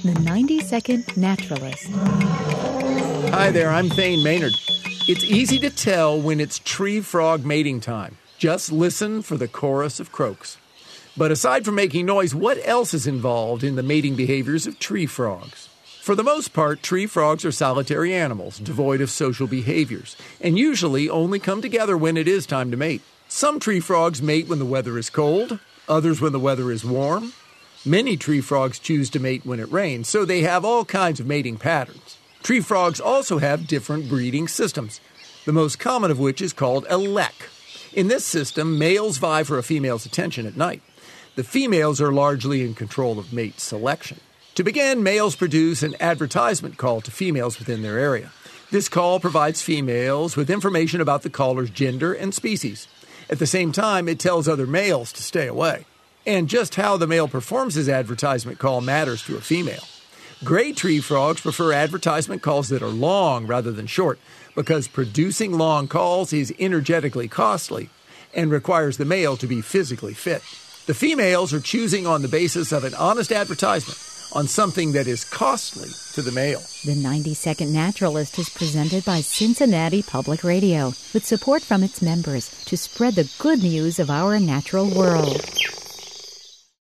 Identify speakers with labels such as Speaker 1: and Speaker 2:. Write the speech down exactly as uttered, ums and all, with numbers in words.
Speaker 1: The ninety-second Naturalist.
Speaker 2: Hi there, I'm Thane Maynard. It's easy to tell when it's tree frog mating time. Just listen for the chorus of croaks. But aside from making noise, what else is involved in the mating behaviors of tree frogs? For the most part, tree frogs are solitary animals, devoid of social behaviors, and usually only come together when it is time to mate. Some tree frogs mate when the weather is cold, others when the weather is warm. Many tree frogs choose to mate when it rains, so they have all kinds of mating patterns. Tree frogs also have different breeding systems, the most common of which is called a lek. In this system, males vie for a female's attention at night. The females are largely in control of mate selection. To begin, males produce an advertisement call to females within their area. This call provides females with information about the caller's gender and species. At the same time, it tells other males to stay away. And just how the male performs his advertisement call matters to a female. Gray tree frogs prefer advertisement calls that are long rather than short because producing long calls is energetically costly and requires the male to be physically fit. The females are choosing on the basis of an honest advertisement on something that is costly to the male.
Speaker 1: The ninety-second Naturalist is presented by Cincinnati Public Radio with support from its members to spread the good news of our natural world.